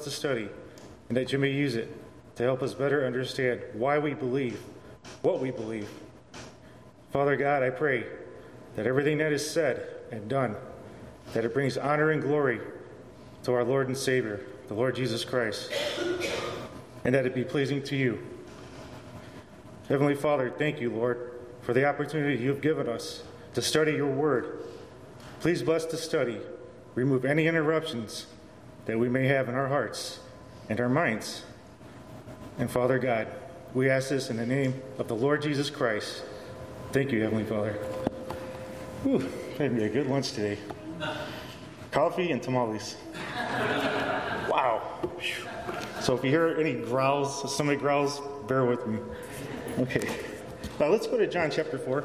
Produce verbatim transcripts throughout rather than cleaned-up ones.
to study, and that you may use it to help us better understand why we believe, what we believe. Father God, I pray that everything that is said and done, that it brings honor and glory to our Lord and Savior, the Lord Jesus Christ, and that it be pleasing to you. Heavenly Father, thank you, Lord, for the opportunity you have given us to study your word. Please bless the study. Remove any interruptions that we may have in our hearts and our minds. And Father God, we ask this in the name of the Lord Jesus Christ. Thank you, Heavenly Father. Whew, that'd be a good lunch today. Coffee and tamales. Wow. So if you hear any growls, if somebody growls, bear with me. Okay. Now let's go to John chapter four.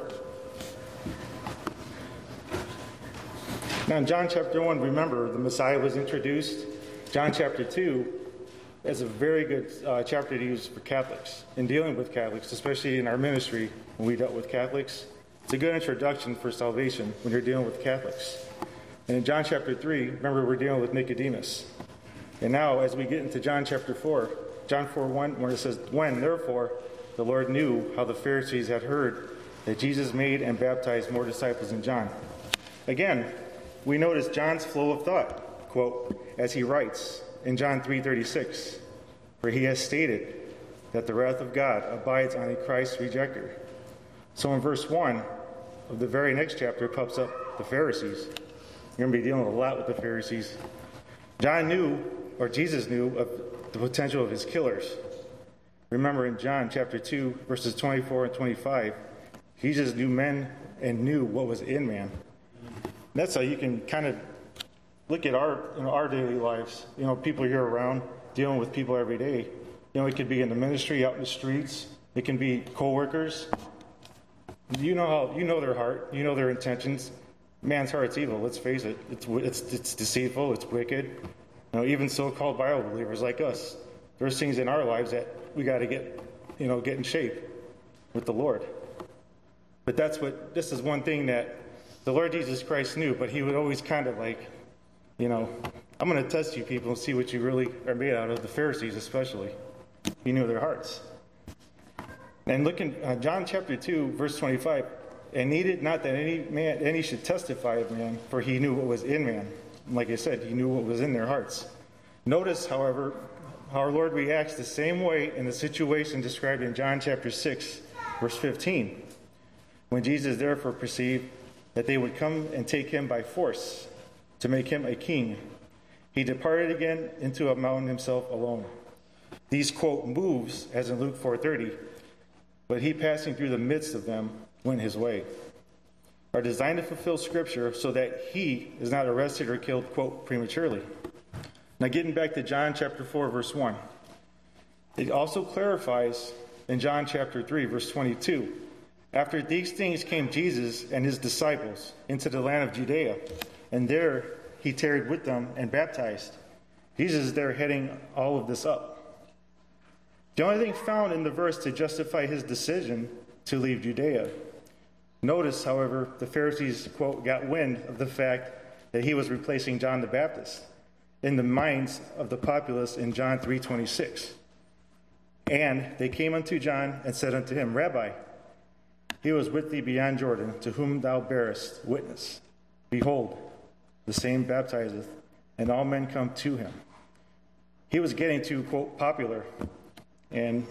Now in John chapter one, remember, the Messiah was introduced. John chapter two is a very good uh, chapter to use for Catholics, in dealing with Catholics, especially in our ministry when we dealt with Catholics. It's a good introduction for salvation when you're dealing with Catholics. And in John chapter three, remember, we're dealing with Nicodemus. And now, as we get into John chapter four, John four one, where it says, when, therefore, the Lord knew how the Pharisees had heard that Jesus made and baptized more disciples than John. Again, we notice John's flow of thought, quote, as he writes in John three thirty-six, where he has stated that the wrath of God abides on a Christ rejecter. So in verse one of the very next chapter pops up the Pharisees. You're going to be dealing a lot with the Pharisees. John knew, or Jesus knew, of the potential of his killers. Remember in John chapter two, verses twenty-four and twenty-five, Jesus knew men and knew what was in man. That's how you can kind of look at our, you know, our daily lives. You know, people you're around, dealing with people every day. You know, it could be in the ministry, out in the streets. It can be co-workers. You know how, you know their heart. You know their intentions. Man's heart's evil. Let's face it. It's it's it's deceitful. It's wicked. You know, even so-called Bible believers like us, there's things in our lives that we got to get, you know, get in shape with the Lord. But that's what. This is one thing that the Lord Jesus Christ knew. But he would always kind of like, you know, I'm going to test you people and see what you really are made out of. The Pharisees, especially, he knew their hearts. And look in uh, John chapter two, verse twenty-five. And needed not that any man, any should testify of man, for he knew what was in man. Like I said, he knew what was in their hearts. Notice, however, how our Lord reacts the same way in the situation described in John chapter six, verse fifteen. When Jesus therefore perceived that they would come and take him by force to make him a king, he departed again into a mountain himself alone. These, quote, moves, as in Luke four thirty, but he passing through the midst of them went his way, are designed to fulfill Scripture so that he is not arrested or killed, quote, prematurely. Now getting back to John chapter four, verse one, it also clarifies in John chapter three, verse twenty-two, after these things came Jesus and his disciples into the land of Judea, and there he tarried with them and baptized. Jesus is there heading all of this up. The only thing found in the verse to justify his decision to leave Judea. Notice, however, the Pharisees, quote, got wind of the fact that he was replacing John the Baptist in the minds of the populace in John three twenty-six. And they came unto John and said unto him, Rabbi, he was with thee beyond Jordan, to whom thou bearest witness. Behold, the same baptizeth, and all men come to him. He was getting too, quote, popular. And,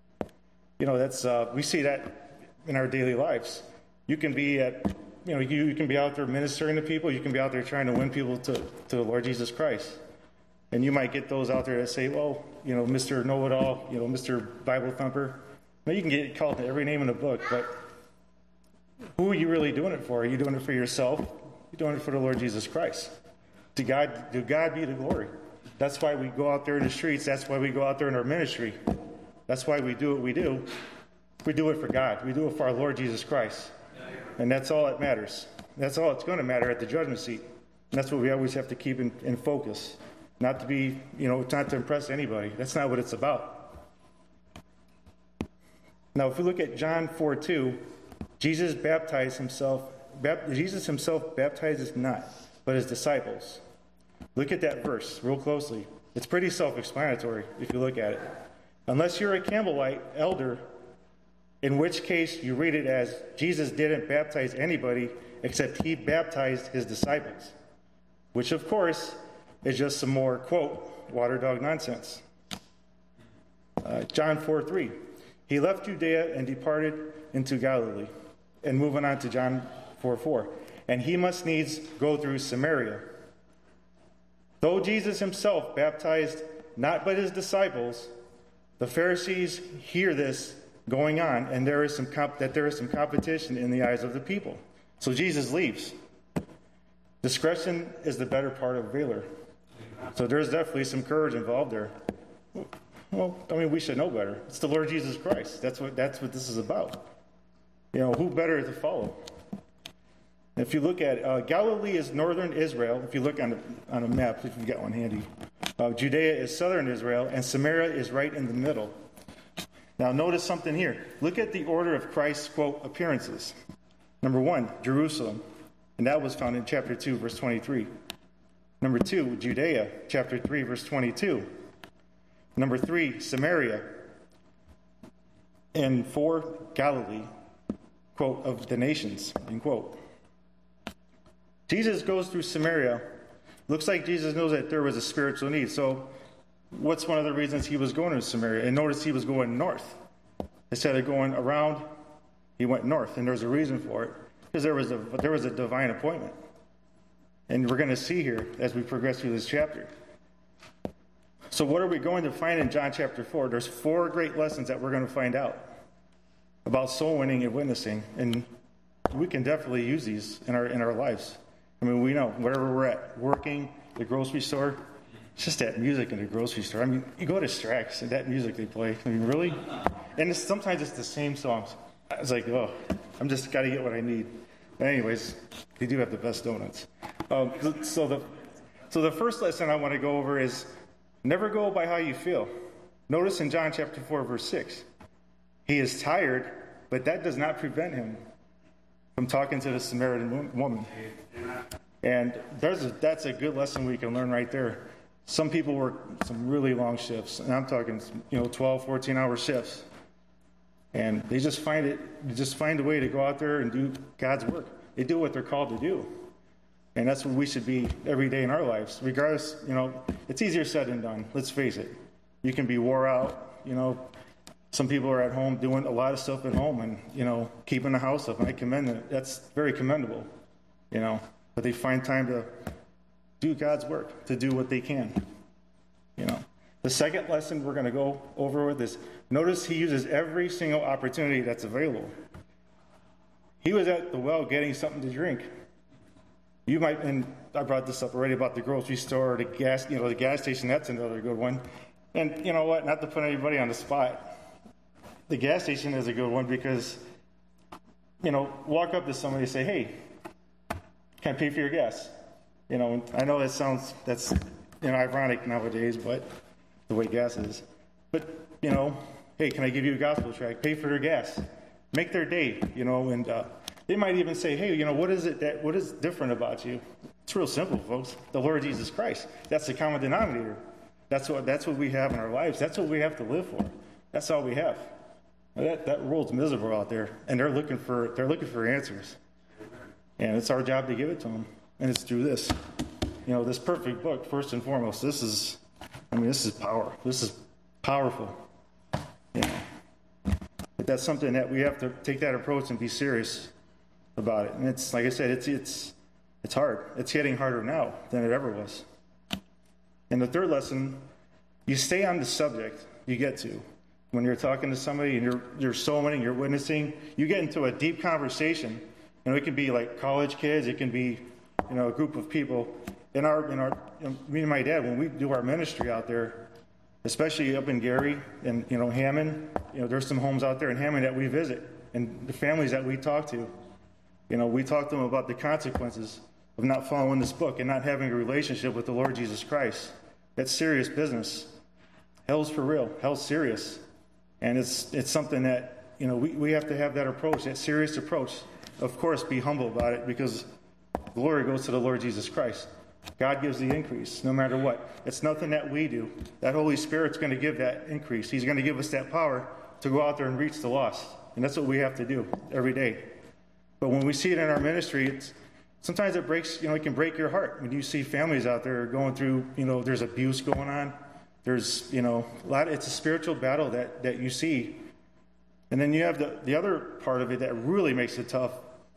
you know, that's uh, we see that in our daily lives. You can be at, you know, you, you can be out there ministering to people. You can be out there trying to win people to, to the Lord Jesus Christ. And you might get those out there that say, well, you know, Mister Know-It-All, you know, Mister Bible Thumper. Now, you can get called every name in the book, but who are you really doing it for? Are you doing it for yourself? You're doing it for the Lord Jesus Christ. To God, to God be the glory. That's why we go out there in the streets. That's why we go out there in our ministry. That's why we do what we do. We do it for God. We do it for our Lord Jesus Christ. And that's all that matters. That's all that's going to matter at the judgment seat. And that's what we always have to keep in, in focus. Not to be, you know, not to impress anybody. That's not what it's about. Now, if we look at John four two, Jesus baptized himself. Bap- Jesus himself baptizes not, but his disciples. Look at that verse real closely. It's pretty self-explanatory if you look at it. Unless you're a Campbellite elder, in which case you read it as Jesus didn't baptize anybody except he baptized his disciples, which of course is just some more, quote, water dog nonsense. Uh, John four three, he left Judea and departed into Galilee. And moving on to John four four, and he must needs go through Samaria. Though Jesus himself baptized not but his disciples, the Pharisees hear this going on, and there is some comp- that there is some competition in the eyes of the people. So Jesus leaves. Discretion is the better part of valor. So there's definitely some courage involved there. Well, I mean, we should know better. It's the Lord Jesus Christ. That's what that's what this is about. You know, who better to follow? If you look at uh, Galilee is northern Israel. If you look on a, on a map, if you've got one handy, uh, Judea is southern Israel, and Samaria is right in the middle. Now, notice something here. Look at the order of Christ's, quote, appearances. Number one, Jerusalem, and that was found in chapter two, verse twenty-three. Number two, Judea, chapter three, verse twenty-two. Number three, Samaria. And four, Galilee, quote, of the nations, end quote. Jesus goes through Samaria. Looks like Jesus knows that there was a spiritual need. So what's one of the reasons he was going to Samaria? And notice he was going north. Instead of going around, he went north. And there's a reason for it. Because there was a there was a divine appointment. And we're going to see here as we progress through this chapter. So what are we going to find in John chapter four? There's four great lessons that we're going to find out about soul winning and witnessing. And we can definitely use these in our in our lives. I mean, we know wherever we're at, working, the grocery store, it's just that music in the grocery store. I mean, you go to Strax and that music they play. I mean, really? And it's, sometimes it's the same songs. I was like, oh, I'm just got to get what I need. But anyways, they do have the best donuts. Um, so the so the first lesson I want to go over is never go by how you feel. Notice in John chapter four, verse six, he is tired, but that does not prevent him from talking to the Samaritan woman. And there's a, that's a good lesson we can learn right there. Some people work some really long shifts, and I'm talking, you know, twelve, fourteen hour shifts. And they just find it, they just find a way to go out there and do God's work. They do what they're called to do. And that's what we should be every day in our lives. Regardless, you know, it's easier said than done. Let's face it. You can be wore out, you know. Some people are at home doing a lot of stuff at home and, you know, keeping the house up. And I commend it. That's very commendable, you know. But they find time to do God's work, to do what they can, you know. The second lesson we're going to go over with is, notice he uses every single opportunity that's available. He was at the well getting something to drink. You might, and I brought this up already about the grocery store, the gas, you know, the gas station. That's another good one. And you know what? Not to put anybody on the spot, the gas station is a good one because, you know, walk up to somebody and say, "Hey, can I pay for your gas?" You know, I know that sounds that's you know ironic nowadays, but the way gas is. But you know, hey, can I give you a gospel tract? Pay for their gas, make their day. You know, and uh, they might even say, "Hey, you know, what is it that what is different about you?" It's real simple, folks. The Lord Jesus Christ. That's the common denominator. That's what that's what we have in our lives. That's what we have to live for. That's all we have. That that world's miserable out there, and they're looking for they're looking for answers, and it's our job to give it to them. And it's through this, you know, this perfect book. First and foremost, this is, I mean, this is power. This is powerful. You know, but that's something that we have to take that approach and be serious about it. And it's like I said, it's it's it's hard. It's getting harder now than it ever was. And the third lesson, you stay on the subject you get to. When you're talking to somebody and you're you're soul winning, you're witnessing, you get into a deep conversation. And it can be like college kids, it can be, you know, a group of people. In our, in our, you know, me and my dad, when we do our ministry out there, especially up in Gary and, you know, Hammond, you know, there's some homes out there in Hammond that we visit, and the families that we talk to, you know, we talk to them about the consequences of not following this book and not having a relationship with the Lord Jesus Christ. That's serious business. Hell's for real. Hell's serious. And it's it's something that, you know, we, we have to have that approach, that serious approach. Of course, be humble about it because glory goes to the Lord Jesus Christ. God gives the increase no matter what. It's nothing that we do. That Holy Spirit's going to give that increase. He's going to give us that power to go out there and reach the lost. And that's what we have to do every day. But when we see it in our ministry, it's, sometimes it breaks, you know, it can break your heart when you see families out there going through, you know, there's abuse going on. There's, you know, a lot, it's a spiritual battle that, that you see. And then you have the, the other part of it that really makes it tough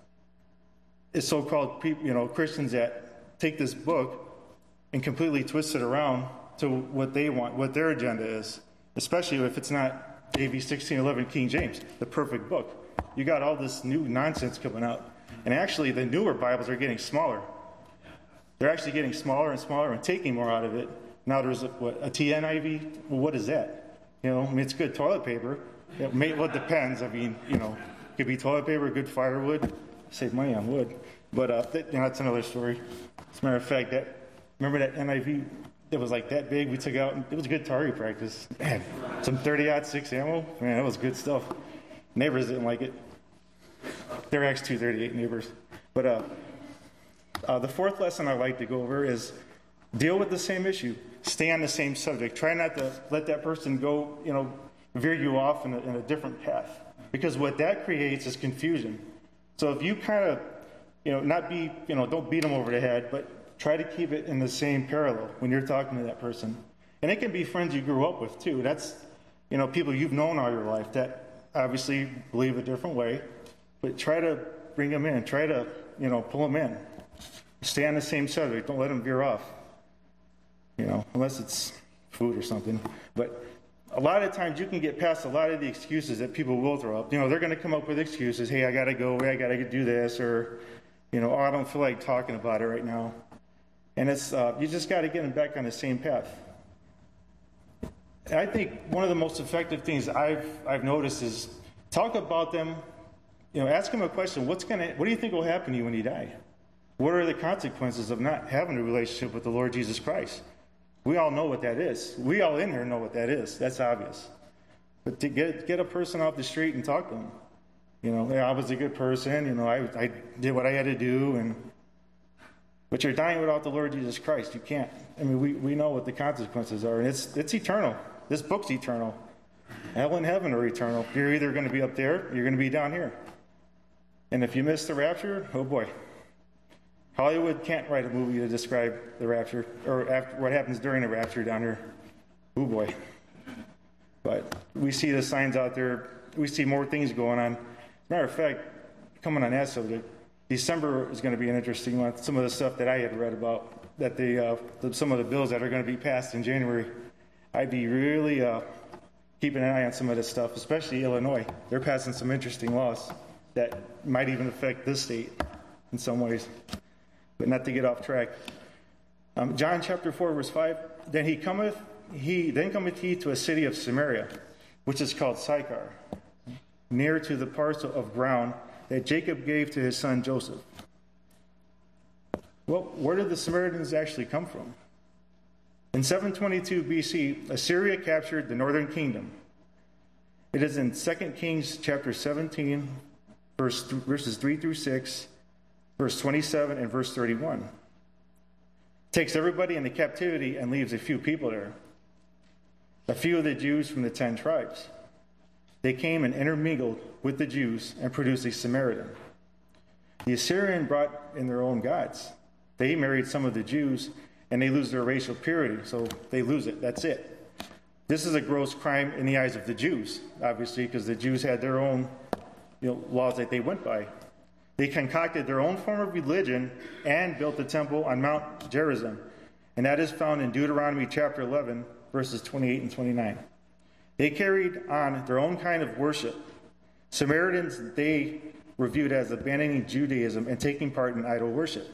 is so-called people, you know, Christians that take this book and completely twist it around to what they want, what their agenda is, especially if it's not A B sixteen eleven King James, the perfect book. You got all this new nonsense coming out. And actually, the newer Bibles are getting smaller. They're actually getting smaller and smaller and taking more out of it. Now there's a, what, a T N I V? Well, what is that? You know, I mean, it's good toilet paper. It may, well, it depends. I mean, you know, it could be toilet paper, good firewood. Save money on wood. But uh, that, you know, that's another story. As a matter of fact, that remember that N I V that was like that big we took out? It was good target practice. Man, some thirty aught six ammo. Man, that was good stuff. Neighbors didn't like it. They're X two thirty-eight neighbors. But uh, uh, the fourth lesson I like to go over is deal with the same issue. Stay on the same subject. Try not to let that person go, you know, veer you off in a, in a different path. Because what that creates is confusion. So if you kind of, you know, not be, you know, don't beat them over the head, but try to keep it in the same parallel when you're talking to that person. And it can be friends you grew up with too. That's, you know, people you've known all your life that obviously believe a different way. But try to bring them in. Try to, you know, pull them in. Stay on the same subject. Don't let them veer off. You know, unless it's food or something. But a lot of times you can get past a lot of the excuses that people will throw up. You know, they're going to come up with excuses. Hey, I got to go. Hey, I got to do this. Or, you know, oh, I don't feel like talking about it right now. And it's, uh, you just got to get them back on the same path. And I think one of the most effective things I've, I've noticed is talk about them. You know, ask them a question. What's gonna? What do you think will happen to you when you die? What are the consequences of not having a relationship with the Lord Jesus Christ? We all know what that is. We all in here know what that is. That's obvious. But to get get a person off the street and talk to them, you know, hey, I was a good person. You know, I I did what I had to do, and but you're dying without the Lord Jesus Christ. You can't. I mean, we, we know what the consequences are, and it's it's eternal. This book's eternal. Hell and heaven are eternal. You're either going to be up there, or you're going to be down here. And if you miss the rapture, oh boy. Hollywood can't write a movie to describe the rapture, or after what happens during the rapture down here. Oh boy. But we see the signs out there. We see more things going on. As a matter of fact, coming on that subject, December is going to be an interesting month. Some of the stuff that I had read about, that the, uh, the some of the bills that are going to be passed in January, I'd be really uh, keeping an eye on some of this stuff, especially Illinois. They're passing some interesting laws that might even affect this state in some ways. But not to get off track. Um, John chapter four, verse five. Then he cometh, he then cometh he to a city of Samaria, which is called Sychar, near to the parcel of ground that Jacob gave to his son Joseph. Well, where did the Samaritans actually come from? In seven twenty-two B C, Assyria captured the northern kingdom. It is in Second Kings chapter seventeen, verse th- verses three through six, verse twenty-seven, and verse thirty-one. Takes everybody into captivity and leaves a few people there. A few of the Jews from the ten tribes. They came and intermingled with the Jews and produced a Samaritan. The Assyrian brought in their own gods. They married some of the Jews, and they lose their racial purity, so they lose it. That's it. This is a gross crime in the eyes of the Jews, obviously, because the Jews had their own, you know, laws that they went by. They concocted their own form of religion and built the temple on Mount Gerizim, and that is found in Deuteronomy chapter eleven, verses twenty-eight and twenty-nine. They carried on their own kind of worship. Samaritans, they were viewed as abandoning Judaism and taking part in idol worship.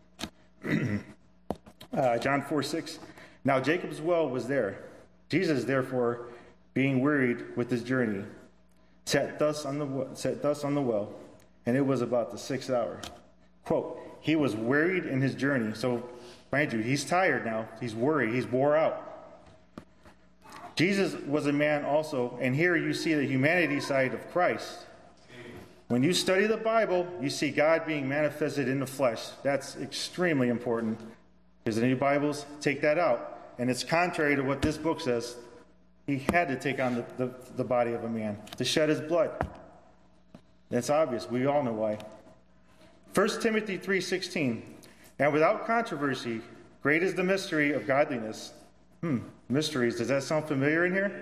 uh, John four six. Now Jacob's well was there. Jesus, therefore, being wearied with his journey, sat thus on the sat thus on the well, and it was about the sixth hour. Quote, he was wearied in his journey. So, mind you, he's tired now. He's worried. He's wore out. Jesus was a man also, and here you see the humanity side of Christ. When you study the Bible, you see God being manifested in the flesh. That's extremely important. There's any Bibles? Take that out. And it's contrary to what this book says. He had to take on the, the, the body of a man, to shed his blood. That's obvious. We all know why. First Timothy three sixteen, and without controversy, great is the mystery of godliness. Hmm, mysteries. Does that sound familiar in here?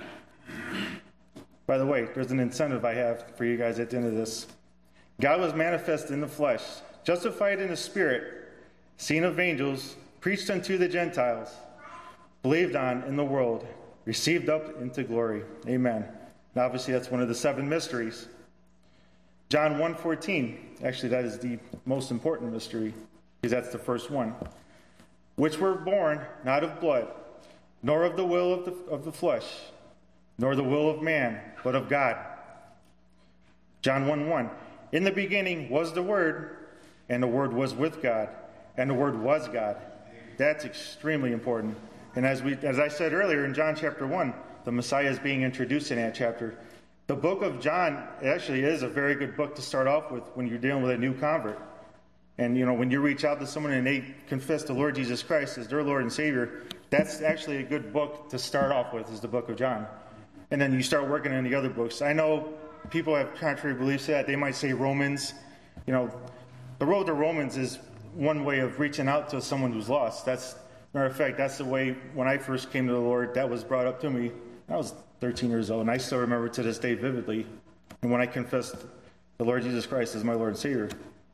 By the way, there's an incentive I have for you guys at the end of this. God was manifest in the flesh, justified in the spirit, seen of angels, preached unto the Gentiles, believed on in the world, received up into glory. Amen. And obviously, that's one of the seven mysteries. John one fourteen, actually that is the most important mystery, because that's the first one. Which were born not of blood, nor of the will of the, of the flesh, nor the will of man, but of God. John one one, in the beginning was the Word, and the Word was with God, and the Word was God. That's extremely important. And as we, as I said earlier in John chapter one, the Messiah is being introduced in that chapter. The book of John actually is a very good book to start off with when you're dealing with a new convert. And, you know, when you reach out to someone and they confess the Lord Jesus Christ as their Lord and Savior, that's actually a good book to start off with, is the book of John. And then you start working on the other books. I know people have contrary beliefs to that. They might say Romans. You know, the road to Romans is one way of reaching out to someone who's lost. That's, matter of fact, that's the way when I first came to the Lord, that was brought up to me. I was thirteen years old, and I still remember to this day vividly. And when I confessed the Lord Jesus Christ as my Lord and Savior.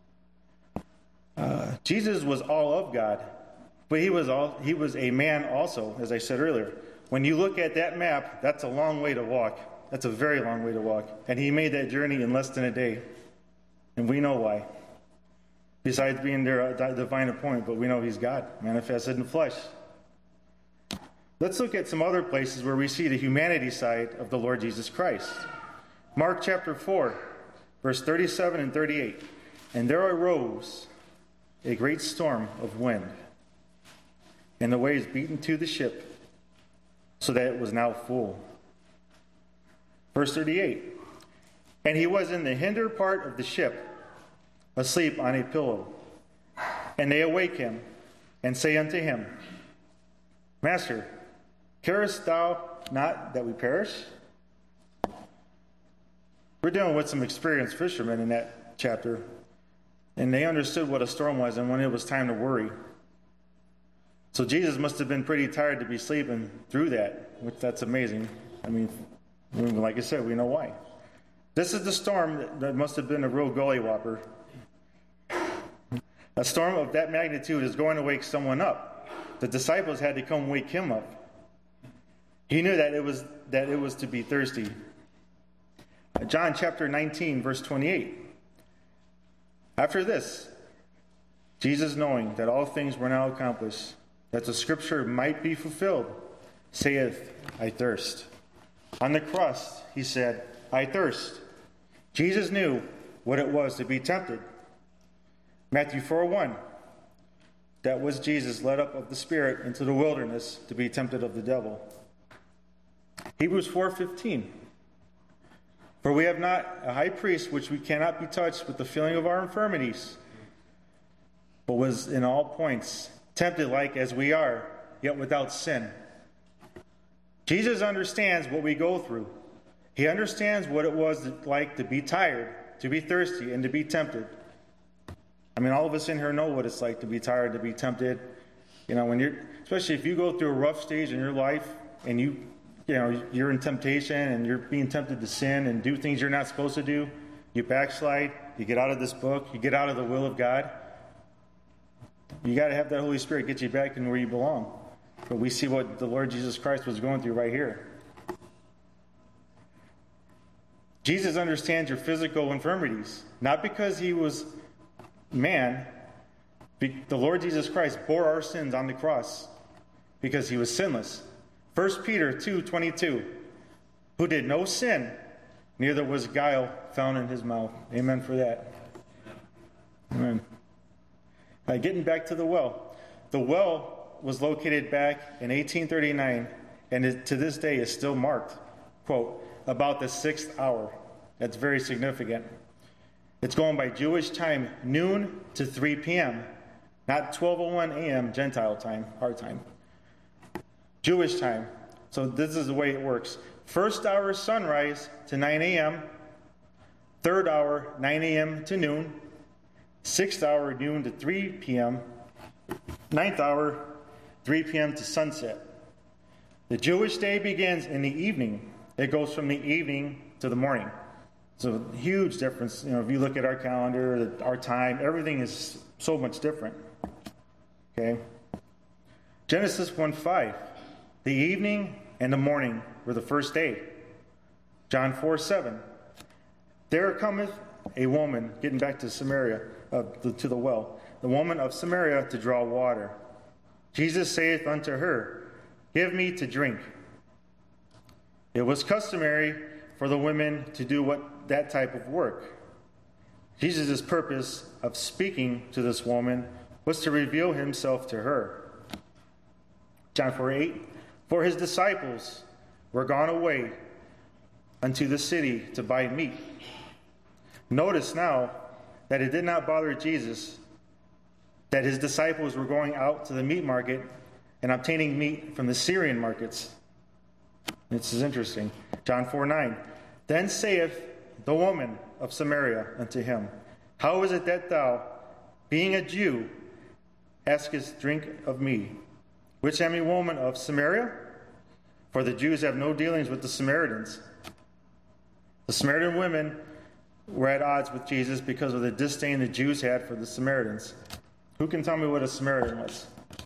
Uh, Jesus was all of God, but he was all he was a man also, as I said earlier. When you look at that map, that's a long way to walk. That's a very long way to walk. And he made that journey in less than a day. And we know why. Besides being their divine appointment, but we know he's God, manifested in the flesh. Let's look at some other places where we see the humanity side of the Lord Jesus Christ. Mark chapter four, verse thirty-seven and thirty-eight. And there arose a great storm of wind, and the waves beat into the ship, so that it was now full. Verse thirty-eight. And he was in the hinder part of the ship, asleep on a pillow. And they awake him, and say unto him, Master, carest thou not that we perish? We're dealing with some experienced fishermen in that chapter, and they understood what a storm was and when it was time to worry. So Jesus must have been pretty tired to be sleeping through that, which that's amazing. I mean, like I said, we know why. This is the storm that, that must have been a real gully whopper. A storm of that magnitude is going to wake someone up. The disciples had to come wake him up. He knew that it was that it was to be thirsty. John chapter nineteen, verse twenty-eight. After this, Jesus, knowing that all things were now accomplished, that the scripture might be fulfilled, saith, I thirst. On the cross, he said, I thirst. Jesus knew what it was to be tempted. Matthew four one. That was Jesus led up of the Spirit into the wilderness to be tempted of the devil. Hebrews four fifteen. For we have not a high priest which we cannot be touched with the feeling of our infirmities, but was in all points tempted like as we are, yet without sin. Jesus understands what we go through. He understands what it was like to be tired, to be thirsty, and to be tempted. I mean, all of us in here know what it's like to be tired, to be tempted. You know, when you're, especially if you go through a rough stage in your life and you, you know, you're in temptation and you're being tempted to sin and do things you're not supposed to do, you backslide, you get out of this book, you get out of the will of God. You got to have that Holy Spirit get you back in where you belong. But we see what the Lord Jesus Christ was going through right here. Jesus understands your physical infirmities, not because he was man. The Lord Jesus Christ bore our sins on the cross because he was sinless. First Peter two twenty-two, who did no sin, neither was guile found in his mouth. Amen for that. Amen. Now, getting back to the well. The well was located back in eighteen thirty-nine, and it, to this day is still marked, quote, about the sixth hour. That's very significant. It's going by Jewish time, noon to three p.m., Not twelve oh one a.m. Gentile time, our time. Jewish time. So this is the way it works. First hour sunrise to nine a.m. Third hour, nine a.m. to noon. Sixth hour, noon to three p.m. Ninth hour, three p.m. to sunset. The Jewish day begins in the evening. It goes from the evening to the morning. So huge difference. You know, if you look at our calendar, our time, everything is so much different. Okay. Genesis one five. The evening and the morning were the first day. John four seven. There cometh a woman, getting back to Samaria, uh, to the well, the woman of Samaria to draw water. Jesus saith unto her, Give me to drink. It was customary for the women to do what that type of work. Jesus' purpose of speaking to this woman was to reveal himself to her. John four eight. For his disciples were gone away unto the city to buy meat. Notice now that it did not bother Jesus that his disciples were going out to the meat market and obtaining meat from the Syrian markets. This is interesting. John four nine. Then saith the woman of Samaria unto him, How is it that thou, being a Jew, askest drink of me, which am a woman of Samaria? For the Jews have no dealings with the Samaritans. The Samaritan women were at odds with Jesus because of the disdain the Jews had for the Samaritans. Who can tell me what a Samaritan was?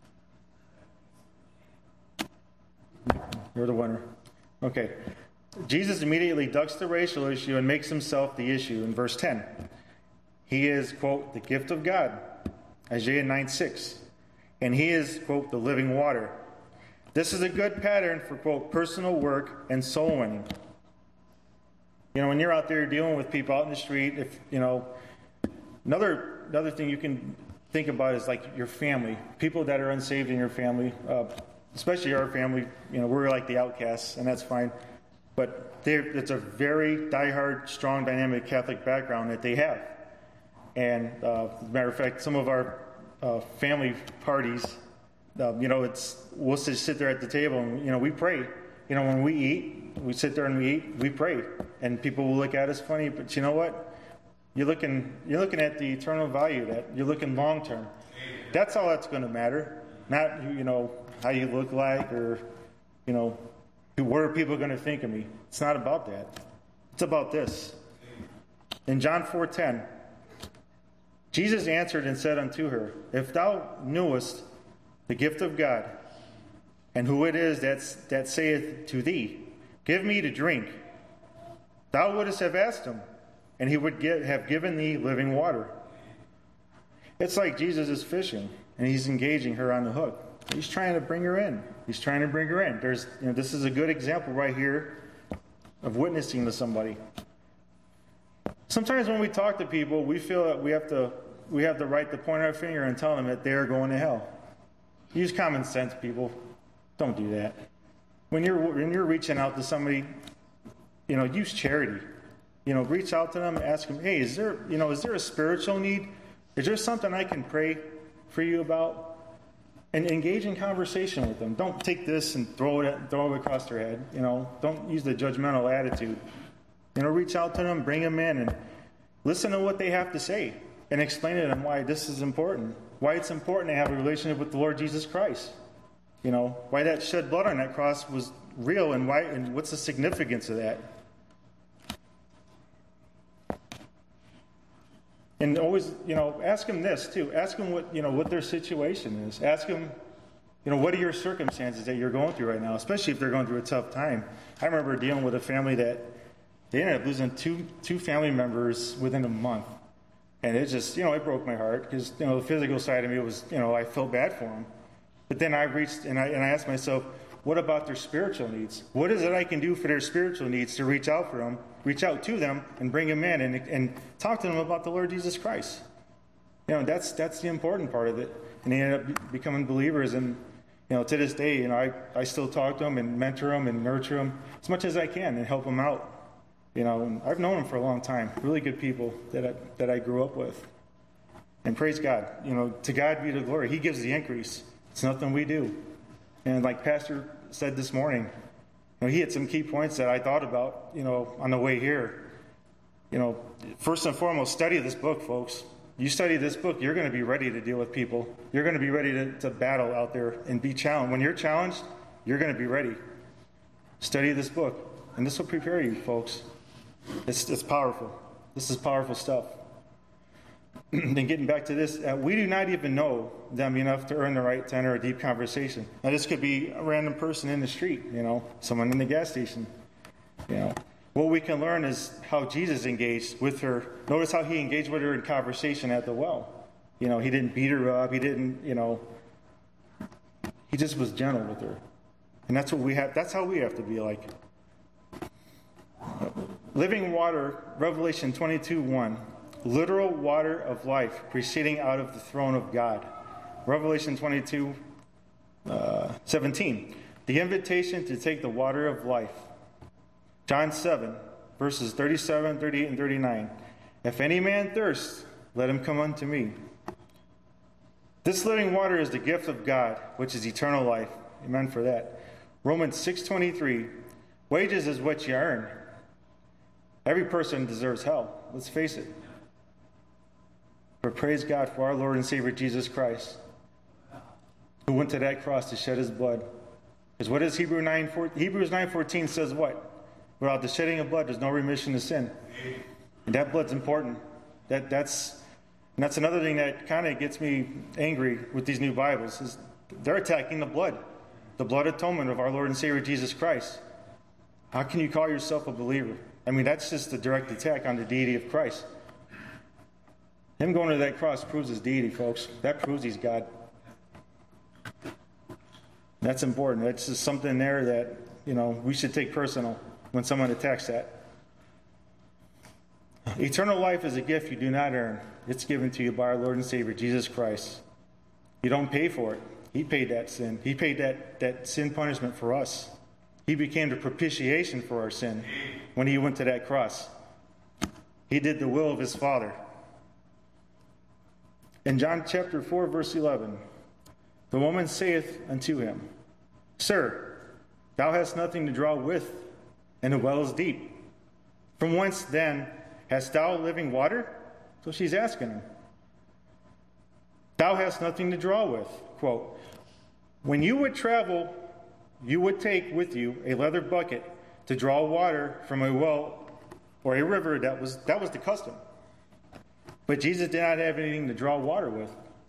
You're the winner. Okay. Jesus immediately ducks the racial issue and makes himself the issue in verse ten. He is, quote, the gift of God, Isaiah nine six. And he is, quote, the living water. This is a good pattern for, quote, personal work and soul winning. You know, when you're out there dealing with people out in the street, if, you know, another another thing you can think about is like your family, people that are unsaved in your family, uh, especially our family. You know, we're like the outcasts, and that's fine. But it's a very diehard, strong, dynamic Catholic background that they have. And uh, as a matter of fact, some of our uh, family parties, uh, you know, it's we'll just sit there at the table and, you know, we pray. You know, when we eat, we sit there and we eat, we pray. And people will look at us funny, but you know what? You're looking, you're looking at the eternal value, that you're looking long term. That's all that's going to matter. Not, you know, how you look like or, you know, what are people going to think of me? It's not about that. It's about this. In John four ten, Jesus answered and said unto her, If thou knewest the gift of God, and who it is that's, that saith to thee, Give me to drink, thou wouldst have asked him, and he would get, have given thee living water. It's like Jesus is fishing, and he's engaging her on the hook. He's trying to bring her in. He's trying to bring her in. There's, you know, this is a good example right here of witnessing to somebody. Sometimes when we talk to people, we feel that we have to we have the right to point our finger and tell them that they're going to hell. Use common sense, people. Don't do that. When you're when you're reaching out to somebody, you know, use charity. You know, reach out to them, ask them, hey, is there you know is there a spiritual need? Is there something I can pray for you about? And engage in conversation with them. Don't take this and throw it throw it across their head. You know, don't use the judgmental attitude. You know, reach out to them, bring them in, and listen to what they have to say, and explain to them why this is important, why it's important to have a relationship with the Lord Jesus Christ. You know, why that shed blood on that cross was real, and why, and what's the significance of that. And always, you know, ask them this too. Ask them what, you know, what their situation is. Ask them, you know, what are your circumstances that you're going through right now, especially if they're going through a tough time. I remember dealing with a family that they ended up losing two two family members within a month. And it just, you know, it broke my heart because, you know, the physical side of me was, you know, I felt bad for them. But then I reached and I, and I asked myself, what about their spiritual needs? What is it I can do for their spiritual needs to reach out for them, reach out to them and bring them in and, and talk to them about the Lord Jesus Christ? You know, that's that's the important part of it. And they ended up becoming believers. And, you know, to this day, you know, I, I still talk to them and mentor them and nurture them as much as I can and help them out. You know, and I've known them for a long time. Really good people that I, that I grew up with. And praise God. You know, to God be the glory. He gives the increase. It's nothing we do. And like Pastor said this morning, you know, he had some key points that I thought about, you know, on the way here. You know, first and foremost, study this book, folks. You study this book, you're going to be ready to deal with people. You're going to be ready to, to battle out there and be challenged. When you're challenged, you're going to be ready. Study this book, and this will prepare you, folks. It's, it's powerful. This is powerful stuff. Then getting back to this, uh, we do not even know them enough to earn the right to enter a deep conversation. Now, this could be a random person in the street, you know, someone in the gas station, you know. What we can learn is how Jesus engaged with her. Notice how he engaged with her in conversation at the well. You know, he didn't beat her up. He didn't, you know, he just was gentle with her. And that's what we have. That's how we have to be like. Living water, Revelation twenty-two one. Literal water of life proceeding out of the throne of God. Revelation twenty-two seventeen. The invitation to take the water of life. John seven, verses thirty-seven, thirty-eight, and thirty-nine. If any man thirst, let him come unto me. This living water is the gift of God, which is eternal life. Amen for that. Romans six twenty-three. Wages is what you earn. Every person deserves hell. Let's face it. But praise God for our Lord and Savior Jesus Christ, who went to that cross to shed his blood. Because what does Hebrews nine fourteen says what? Without the shedding of blood, there's no remission of sin. And that blood's important. That that's and that's another thing that kind of gets me angry with these new Bibles, is they're attacking the blood. The blood atonement of our Lord and Savior Jesus Christ. How can you call yourself a believer? I mean, that's just a direct attack on the deity of Christ. Him going to that cross proves his deity, folks. That proves he's God. That's important. That's just something there that, you know, we should take personal when someone attacks that. Eternal life is a gift you do not earn. It's given to you by our Lord and Savior, Jesus Christ. You don't pay for it. He paid that sin. He paid that, that sin punishment for us. He became the propitiation for our sin when he went to that cross. He did the will of his Father. In John chapter four, verse eleven, the woman saith unto him, Sir, thou hast nothing to draw with, and the well is deep. From whence then hast thou living water? So she's asking him. Thou hast nothing to draw with. Quote, when you would travel, you would take with you a leather bucket to draw water from a well or a river. That was that was the custom. But Jesus did not have anything to draw water with.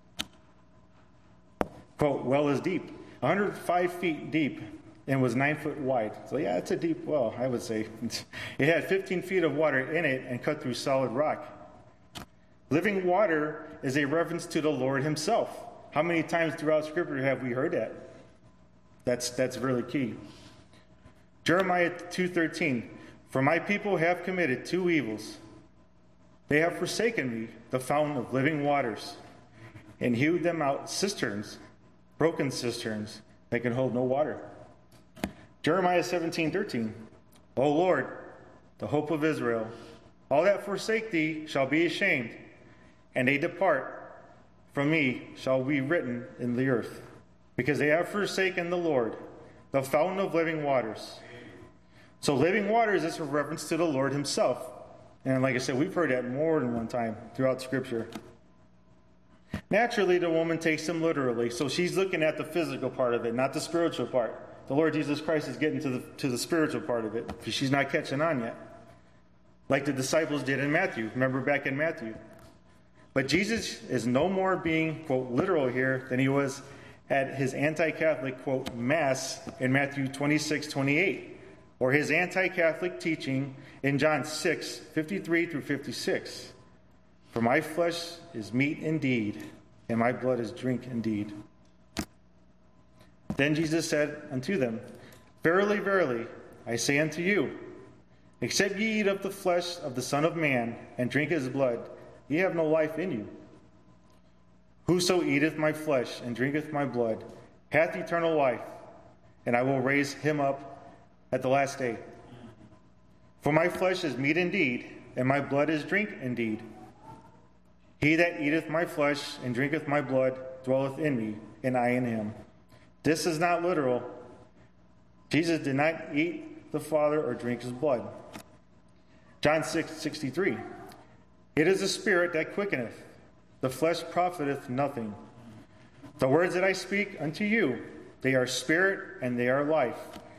Quote, well is deep. one hundred five feet deep and was nine foot wide. So yeah, it's a deep well, I would say. It had fifteen feet of water in it and cut through solid rock. Living water is a reference to the Lord himself. How many times throughout Scripture have we heard that? That's that's really key. Jeremiah two thirteen. For my people have committed two evils. They have forsaken me, the fountain of living waters, and hewed them out cisterns, broken cisterns that can hold no water. Jeremiah seventeen thirteen. O Lord, the hope of Israel, all that forsake thee shall be ashamed, and they depart from me shall be written in the earth, because they have forsaken the Lord, the fountain of living waters. So living waters is a reference to the Lord himself. And like I said, we've heard that more than one time throughout Scripture. Naturally, the woman takes him literally. So she's looking at the physical part of it, not the spiritual part. The Lord Jesus Christ is getting to the, to the spiritual part of it, because she's not catching on yet. Like the disciples did in Matthew. Remember back in Matthew. But Jesus is no more being, quote, literal here than he was at his anti-Catholic, quote, mass in Matthew twenty-six twenty-eight, or his anti-Catholic teaching in John six fifty-three through fifty-six. For my flesh is meat indeed, and my blood is drink indeed. Then Jesus said unto them, Verily, verily, I say unto you, except ye eat of the flesh of the Son of Man, and drink his blood, ye have no life in you. Whoso eateth my flesh and drinketh my blood hath eternal life, and I will raise him up at the last day. For my flesh is meat indeed, and my blood is drink indeed. He that eateth my flesh and drinketh my blood dwelleth in me, and I in him. This is not literal. Jesus did not eat the Father or drink his blood. John six sixty-three. It is the Spirit that quickeneth, the flesh profiteth nothing. The words that I speak unto you, they are spirit and they are life.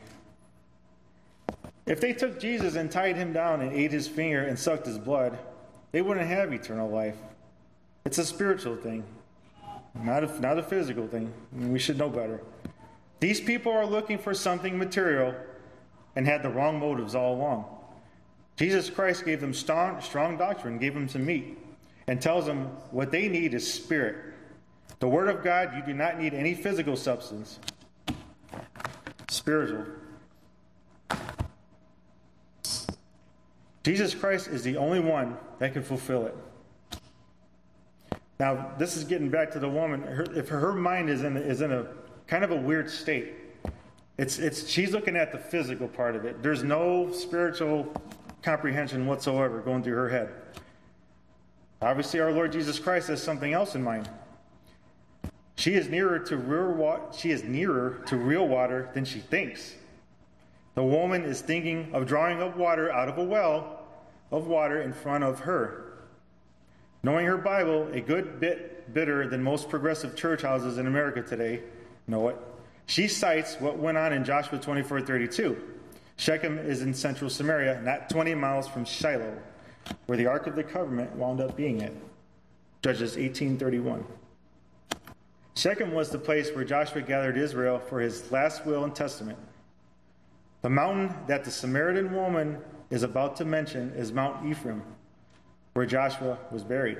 If they took Jesus and tied him down and ate his finger and sucked his blood, they wouldn't have eternal life. It's a spiritual thing, not a, not a physical thing. We should know better. These people are looking for something material and had the wrong motives all along. Jesus Christ gave them strong, strong doctrine, gave them some meat, and tells them what they need is spirit. The Word of God, you do not need any physical substance. Spiritual. Jesus Christ is the only one that can fulfill it. Now, this is getting back to the woman. Her, if her mind is in is in a kind of a weird state, it's it's she's looking at the physical part of it. There's no spiritual comprehension whatsoever going through her head. Obviously, our Lord Jesus Christ has something else in mind. She is nearer to real water. She is nearer to real water than she thinks. The woman is thinking of drawing up water out of a well of water in front of her. Knowing her Bible a good bit better than most progressive church houses in America today know it, she cites what went on in Joshua twenty-four thirty-two. Shechem is in central Samaria, not twenty miles from Shiloh, where the Ark of the Covenant wound up being at. Judges eighteen thirty-one. Shechem was the place where Joshua gathered Israel for his last will and testament. The mountain that the Samaritan woman is about to mention is Mount Ephraim, where Joshua was buried.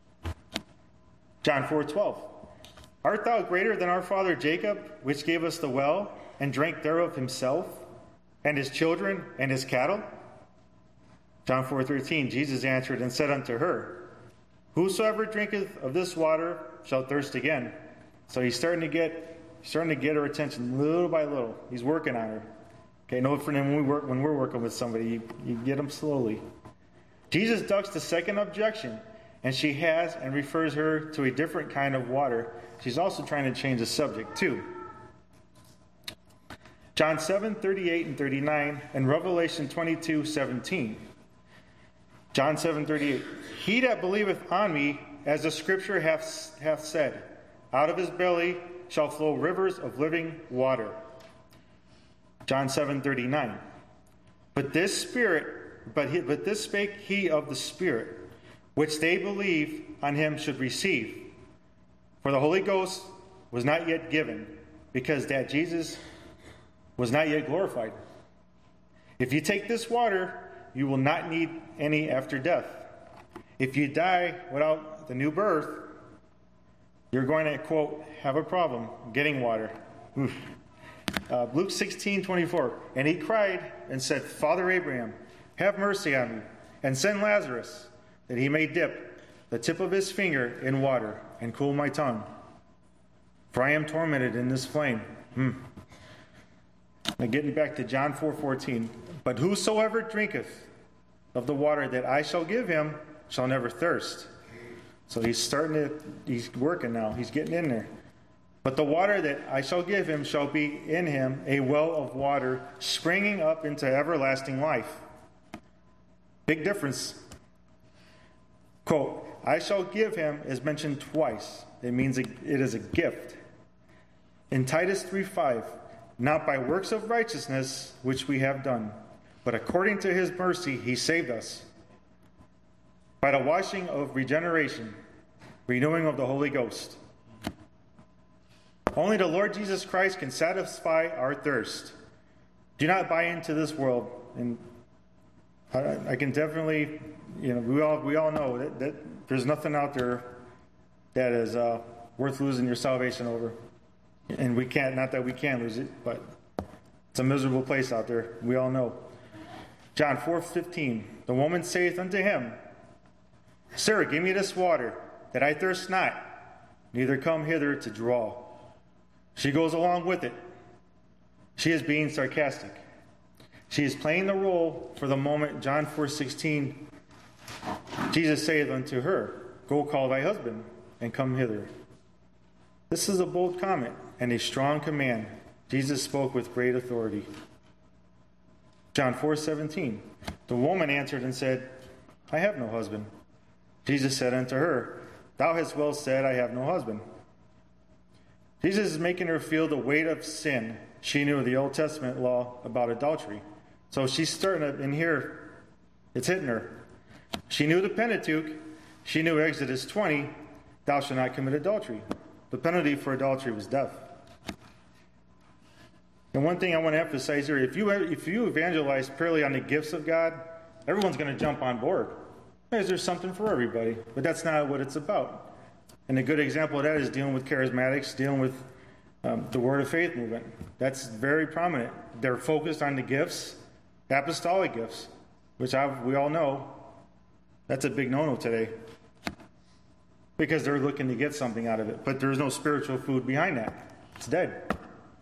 John four twelve. Art thou greater than our father Jacob, which gave us the well, and drank thereof himself, and his children, and his cattle? John four thirteen. Jesus answered and said unto her, Whosoever drinketh of this water shall thirst again. So he's starting to get starting to get her attention little by little. He's working on her. Okay, no different than when we work when we're working with somebody. You, you get them slowly. Jesus ducks the second objection, and she has and refers her to a different kind of water. She's also trying to change the subject too. John seven thirty-eight and thirty-nine, and Revelation twenty-two seventeen. John seven thirty-eight. He that believeth on me, as the Scripture hath, hath said, out of his belly shall flow rivers of living water. John seven thirty-nine. But this Spirit, but, he, but this spake he of the Spirit, which they believe on him should receive. For the Holy Ghost was not yet given, because that Jesus was not yet glorified. If you take this water, you will not need any after death. If you die without the new birth, you're going to, quote, have a problem getting water. Oof. Uh, Luke sixteen twenty-four. And he cried and said, Father Abraham, have mercy on me, and send Lazarus, that he may dip the tip of his finger in water and cool my tongue. For I am tormented in this flame. Hmm. Now getting back to John four fourteen. But whosoever drinketh of the water that I shall give him shall never thirst. So he's starting to, he's working now. He's getting in there. But the water that I shall give him shall be in him a well of water springing up into everlasting life. Big difference. Quote, I shall give him is mentioned twice. It means it is a gift. In Titus three five, not by works of righteousness which we have done, but according to his mercy he saved us, by the washing of regeneration, renewing of the Holy Ghost. Only the Lord Jesus Christ can satisfy our thirst. Do not buy into this world. And I, I can definitely, you know, we all we all know that, that there's nothing out there that is uh, worth losing your salvation over. And we can't, not that we can lose it, but it's a miserable place out there. We all know. John four fifteen. The woman saith unto him, Sir, give me this water, that I thirst not, neither come hither to draw. She goes along with it. She is being sarcastic. She is playing the role for the moment. John four sixteen, Jesus saith unto her, go call thy husband, and come hither. This is a bold comment and a strong command. Jesus spoke with great authority. John four seventeen. The woman answered and said, I have no husband. Jesus said unto her, Thou hast well said, I have no husband. Jesus is making her feel the weight of sin. She knew the Old Testament law about adultery. So she's starting to, in here, it's hitting her. She knew the Pentateuch. She knew Exodus twenty, Thou shalt not commit adultery. The penalty for adultery was death. And one thing I want to emphasize here, if you if you evangelize purely on the gifts of God, everyone's going to jump on board. Because there's something for everybody. But that's not what it's about. And a good example of that is dealing with charismatics, dealing with um, the Word of Faith movement. That's very prominent. They're focused on the gifts, apostolic gifts, which I've, we all know, that's a big no-no today. Because they're looking to get something out of it. But there's no spiritual food behind that. It's dead.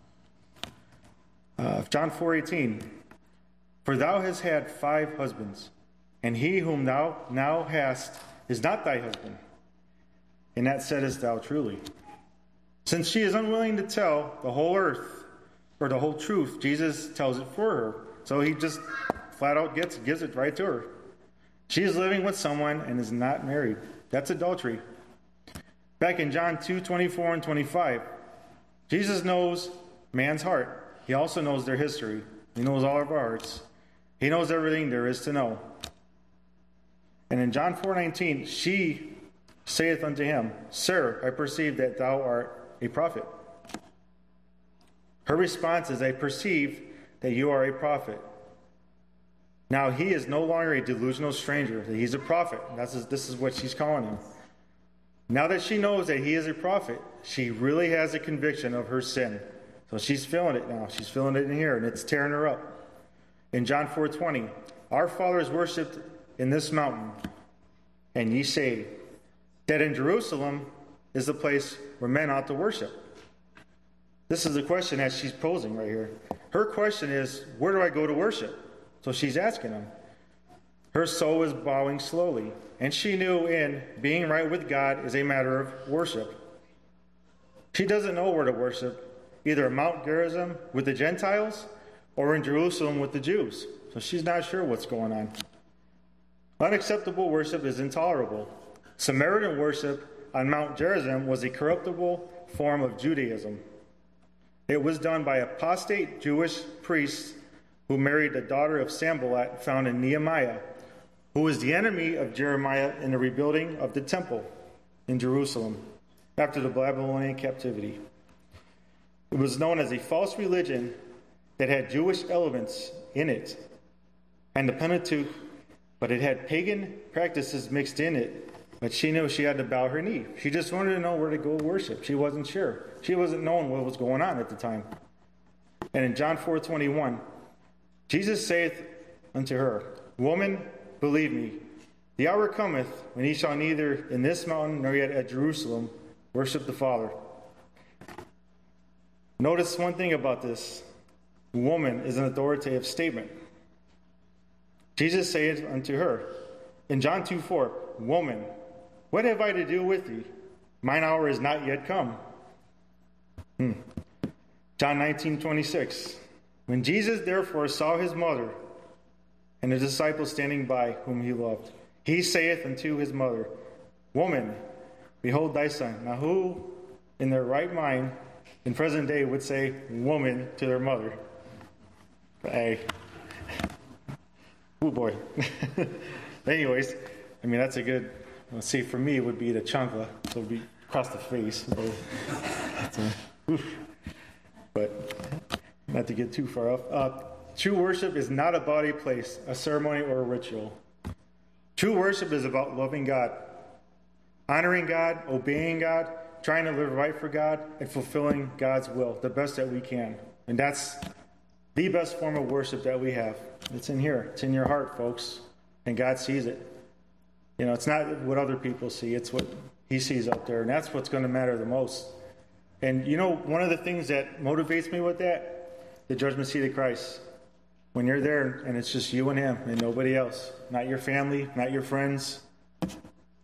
Uh, John four eighteen. For thou hast had five husbands, and he whom thou now hast is not thy husband. And that saidest thou truly. Since she is unwilling to tell the whole earth, or the whole truth, Jesus tells it for her. So he just flat out gets gives it right to her. She is living with someone and is not married. That's adultery. Back in John two twenty-four and twenty-five, Jesus knows man's heart. He also knows their history. He knows all of our hearts. He knows everything there is to know. And in John four nineteen, she saith unto him, Sir, I perceive that thou art a prophet. Her response is, I perceive that you are a prophet. Now he is no longer a delusional stranger. He's a prophet. That's, this is what she's calling him. Now that she knows that he is a prophet, she really has a conviction of her sin. So she's feeling it now. She's feeling it in here, and it's tearing her up. In John four twenty, our fathers worshipped in this mountain, and ye say that in Jerusalem is the place where men ought to worship. This is the question that she's posing right here. Her question is, where do I go to worship? So she's asking him. Her soul is bowing slowly, and she knew in being right with God is a matter of worship. She doesn't know where to worship, either at Mount Gerizim with the Gentiles or in Jerusalem with the Jews. So she's not sure what's going on. Unacceptable worship is intolerable. Samaritan worship on Mount Gerizim was a corruptible form of Judaism. It was done by apostate Jewish priests who married the daughter of Sanballat, found in Nehemiah, who was the enemy of Jeremiah in the rebuilding of the temple in Jerusalem after the Babylonian captivity. It was known as a false religion that had Jewish elements in it, and the Pentateuch, but it had pagan practices mixed in it. But she knew she had to bow her knee. She just wanted to know where to go worship. She wasn't sure. She wasn't knowing what was going on at the time. And in John four twenty-one, Jesus saith unto her, Woman, believe me, the hour cometh when ye shall neither in this mountain nor yet at Jerusalem worship the Father. Notice one thing about this. Woman is an authoritative statement. Jesus saith unto her, in John two four, Woman, what have I to do with thee? Mine hour is not yet come. Hmm. John nineteen twenty-six, when Jesus therefore saw his mother and the disciples standing by whom he loved, he saith unto his mother, Woman, behold thy son. Now who in their right mind in present day would say woman to their mother? Hey. Oh boy. Anyways, I mean, that's a good, let's see, for me, it would be the chancla. So it would be across the face. So, a, but not to get too far off. Uh, true worship is not a body place, a ceremony, or a ritual. True worship is about loving God, honoring God, obeying God, trying to live right for God, and fulfilling God's will the best that we can. And that's the best form of worship that we have. It's in here. It's in your heart, folks. And God sees it. You know, it's not what other people see. It's what he sees up there. And that's what's going to matter the most. And, you know, one of the things that motivates me with that, the judgment seat of Christ. When you're there and it's just you and him and nobody else. Not your family, not your friends. You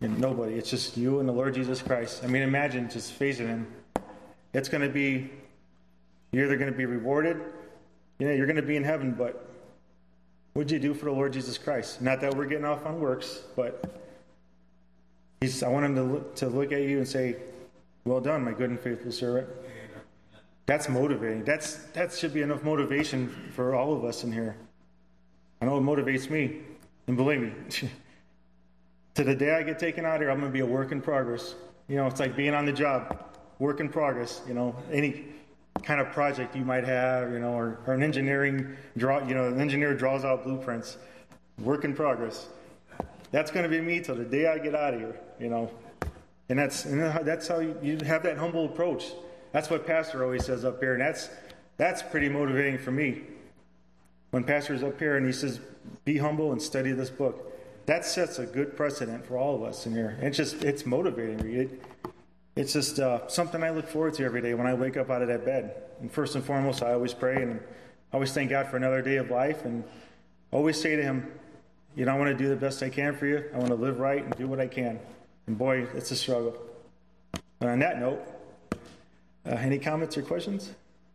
And nobody. It's just you and the Lord Jesus Christ. I mean, imagine just facing him. It's going to be, you're either going to be rewarded, you know, you're going to be in heaven, but what'd you do for the Lord Jesus Christ? Not that we're getting off on works, but he's, I want him to look, to look at you and say, well done, my good and faithful servant. That's motivating. That's That should be enough motivation for all of us in here. I know it motivates me. And believe me, to the day I get taken out of here, I'm going to be a work in progress. You know, it's like being on the job, work in progress. You know, any kind of project you might have, you know, or, or an engineering draw, you know, an engineer draws out blueprints, work in progress. That's going to be me till the day I get out of here, you know. And that's and that's how you, you have that humble approach. That's what Pastor always says up here, and that's that's pretty motivating for me. When Pastor's up here and he says, be humble and study this book, that sets a good precedent for all of us in here. It's just, it's motivating. It, it's just uh, something I look forward to every day when I wake up out of that bed. And first and foremost, I always pray and always thank God for another day of life, and always say to him, you know, I want to do the best I can for you. I want to live right and do what I can. And boy, it's a struggle. And on that note, uh, any comments or questions?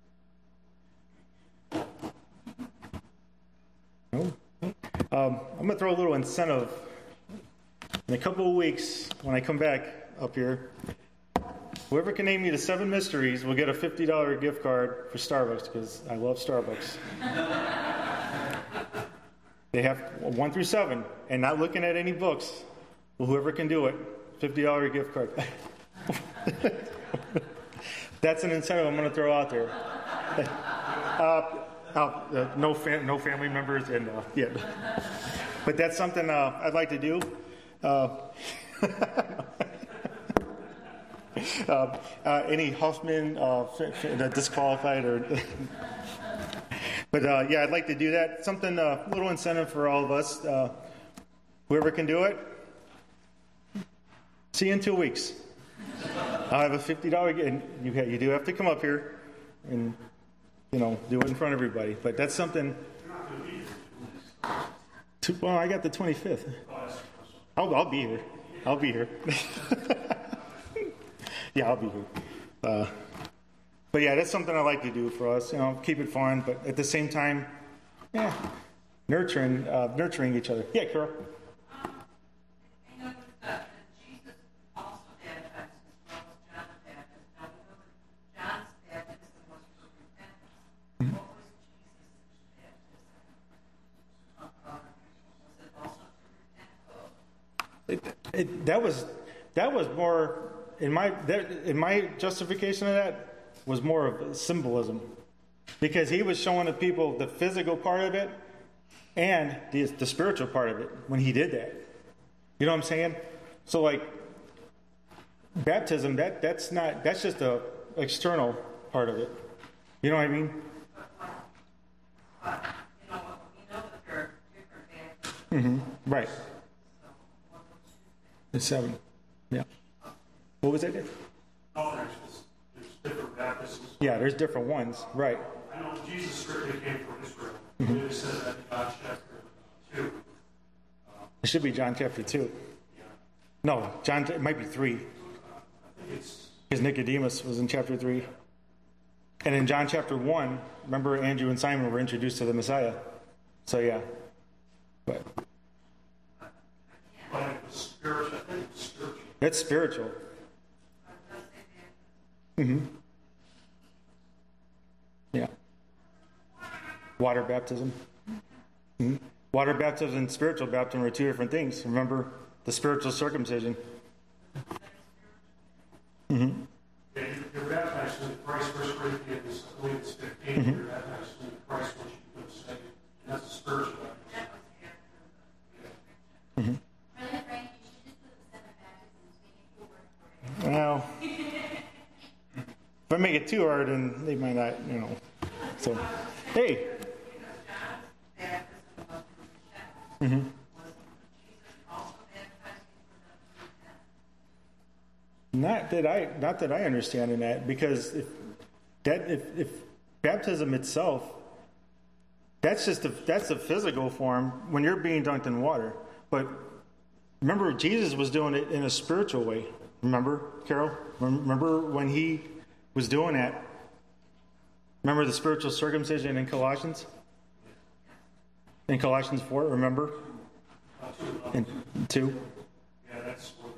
No? Um, I'm going to throw a little incentive. In a couple of weeks, when I come back up here, whoever can name me the seven mysteries will get a fifty dollars gift card for Starbucks, because I love Starbucks. They have one through seven, and not looking at any books. Well, whoever can do it, fifty dollars gift card. That's an incentive I'm going to throw out there. Uh, uh, uh, no, fam- no family members, and uh, yeah. But that's something uh, I'd like to do. Uh, uh, uh, any Huffman uh, f- f- disqualified or. But uh, yeah, I'd like to do that. Something, a uh, little incentive for all of us. Uh, whoever can do it, see you in two weeks. I'll have a fifty dollars, and you, you do have to come up here and, you know, do it in front of everybody. But that's something. To, well, I got the twenty-fifth. I'll, I'll be here. I'll be here. Yeah, I'll be here. Uh, But yeah, that's something I like to do for us. You know, keep it fun, but at the same time, yeah, nurturing, uh, nurturing each other. Yeah, Carol. Um, I noticed that Jesus also baptized as well as John the Baptist. Now we know that John's baptism was for repentance. Mm-hmm. What was Jesus' baptism? Uh, was it also for repentance? It, it, that was that was more in my that, in my justification of that. Was more of symbolism, because he was showing the people the physical part of it and the, the spiritual part of it when he did that. You know what I'm saying? So like baptism, that that's not that's just the external part of it. You know what I mean? But, you know, we know that there are different baptisms. Mm-hmm. Right. The seven. Yeah. What was that? Oh, there's, there's different baptisms. Yeah, there's different ones. Right. I know Jesus strictly came from Israel. Mm-hmm. It says that in John chapter two. It should be John chapter two. Yeah. No, John. It might be three. I think it's. Because Nicodemus was in chapter three. And in John chapter one, remember Andrew and Simon were introduced to the Messiah. So yeah. But. But it was spiritual. I think it was spiritual. It's spiritual. Mm-hmm. Yeah. Water baptism. Mm-hmm. Water baptism and spiritual baptism are two different things. Remember the spiritual circumcision. Mm-hmm. Yeah, you're baptized in Christ, First Corinthians, I believe it's fifteen. Mm-hmm. You're baptized in Christ once you become saved. And that's a spiritual baptism. Mm-hmm. Well, if I make it too hard, then they might not, you know. So, hey. Mm-hmm. Not that I, not that I understand in that, because if that, if, if baptism itself, that's just a, that's a physical form when you're being dunked in water. But remember, Jesus was doing it in a spiritual way. Remember, Carol? Remember when he was doing that? Remember the spiritual circumcision in Colossians? In Colossians four, remember? In two? Yeah, that's what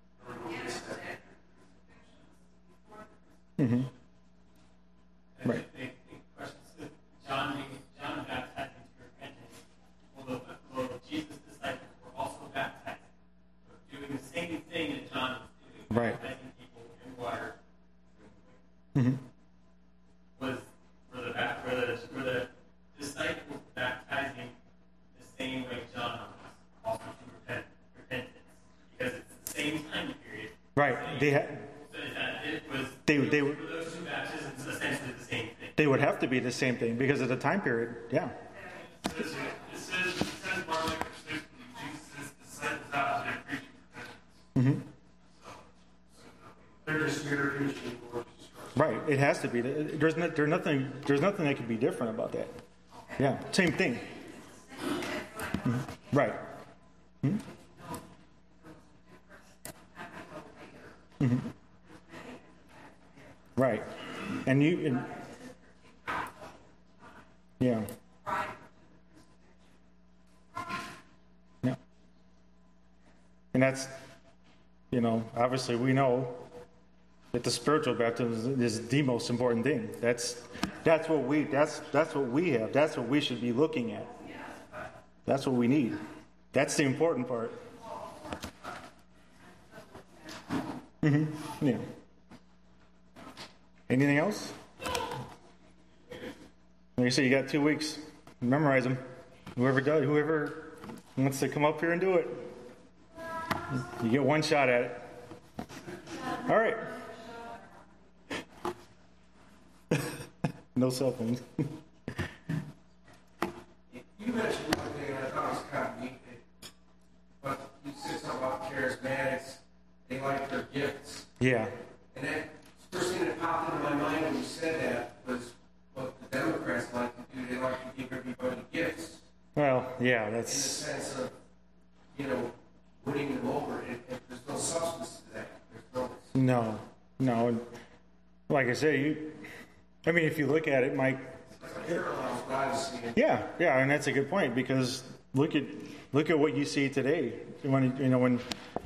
Mm-hmm. Right. John, John baptized into repentance. Although, although Jesus' disciples were also baptized, doing the same thing that John was doing, right. baptizing people in water. Mm-hmm. Was were the, were the were the disciples baptizing the same way John was, also to repent, repentance, because it's the same time period. Right. They had. So that it was. They they were. For those two baptisms, essentially the same thing. They would have to be the same thing because of the time period. Yeah. it says. It says, it says Mark six, Jesus' disciples out there preaching repentance. Mm-hmm. They're just mere preaching the Lord Jesus Christ. Right. It has to be. There's no, there's nothing. There's nothing that could be different about that. Yeah. Same thing. Mm-hmm. Right. Mm-hmm. Mm-hmm. Right. And you. And, yeah. Yeah. And that's, you know, obviously we know that the spiritual baptism is the most important thing. That's that's what we that's that's what we have. That's what we should be looking at. That's what we need. That's the important part. Mm-hmm. Yeah. Anything else? Like I said, you got two weeks. Memorize them. Whoever does, whoever wants to come up here and do it, you get one shot at it. All right. No cell phones. You mentioned one thing, and I thought it was kind of neat, but you said something about charismatics. They like their gifts. Yeah. And that first thing that popped into my mind when you said that was what the Democrats like to do. They like to give everybody gifts. Well, yeah, In the that's sense of, you know, winning them over. And, and there's no substance to that. There's no. no, no. And like I say, you. I mean, if you look at it, Mike. Parallels what I was seeing. Yeah, yeah, and that's a good point because look at look at what you see today. When you know when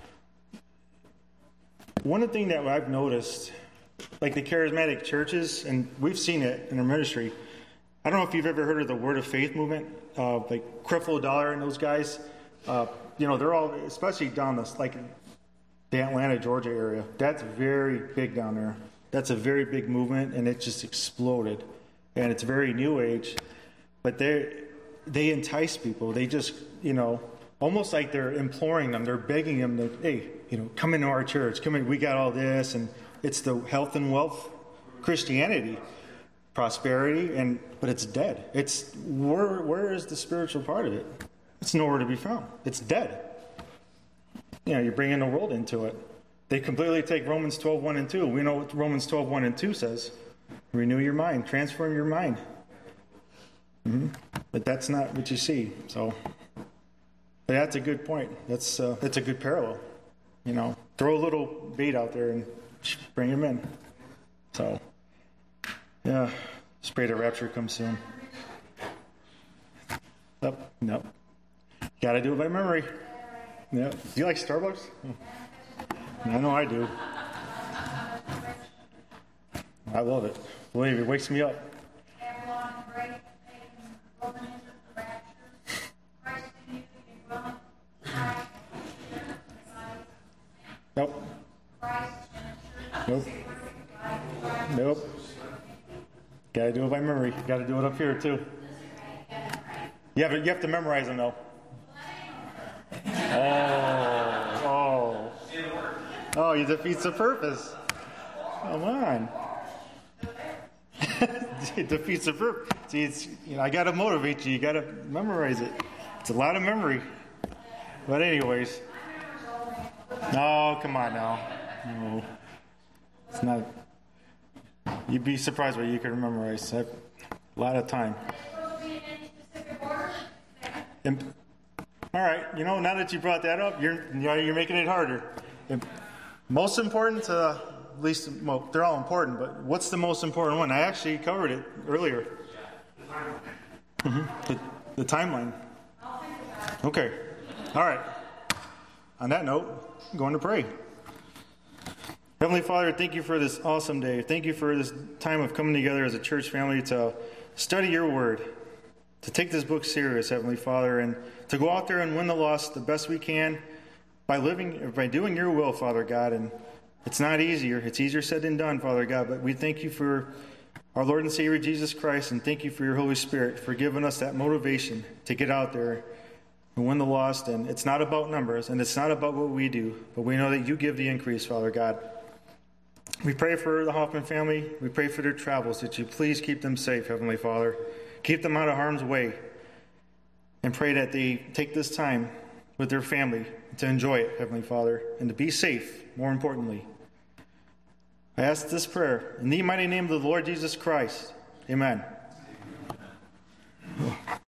one of the things that I've noticed, like the charismatic churches, and we've seen it in our ministry. I don't know if you've ever heard of the Word of Faith movement, uh, like Creflo Dollar and those guys. Uh, you know, they're all, especially down this, like the Atlanta, Georgia area. That's very big down there. That's a very big movement, and it just exploded. And it's very new age, but they they entice people. They just, you know, almost like they're imploring them. They're begging them to, hey, you know, come into our church. Come in. We got all this, and it's the health and wealth Christianity, prosperity, and but it's dead. It's where where is the spiritual part of it? It's nowhere to be found. It's dead. You know, you're bringing the world into it. They completely take Romans twelve, one and two. We know what Romans twelve, one and two says. Renew your mind. Transform your mind. Mm-hmm. But that's not what you see. So, but that's a good point. That's uh, that's a good parallel. You know, throw a little bait out there and bring him in. So, yeah, just pray the rapture comes soon. Nope, nope. Got to do it by memory. Yeah. Do you like Starbucks? I know I do. I love it. Believe me, it wakes me up. Nope. Nope. Nope. Gotta do it by memory. Gotta do it up here too. You have to, you have to memorize them though. Oh, oh. Oh, you defeats the purpose. Come on. It defeats the purpose. See, it's, you know, I got to motivate you. You got to memorize it. It's a lot of memory. But anyways. No, come on now. No. It's not. You'd be surprised what you can memorize. A lot of time. And All right, you know, now that you brought that up, you're you know, you're making it harder. The most important, uh, at least, well, they're all important, but what's the most important one? I actually covered it earlier. Mm-hmm. The, the timeline. Okay. All right. On that note, I'm going to pray. Heavenly Father, thank you for this awesome day. Thank you for this time of coming together as a church family to study your word, to take this book serious, Heavenly Father, and to go out there and win the lost the best we can by living, by doing your will, Father God. And it's not easier. It's easier said than done, Father God. But we thank you for our Lord and Savior Jesus Christ, and thank you for your Holy Spirit for giving us that motivation to get out there and win the lost. And it's not about numbers, and it's not about what we do, but we know that you give the increase, Father God. We pray for the Hoffman family. We pray for their travels, that you please keep them safe, Heavenly Father. Keep them out of harm's way. And pray that they take this time with their family to enjoy it, Heavenly Father, and to be safe, more importantly. I ask this prayer in the mighty name of the Lord Jesus Christ. Amen.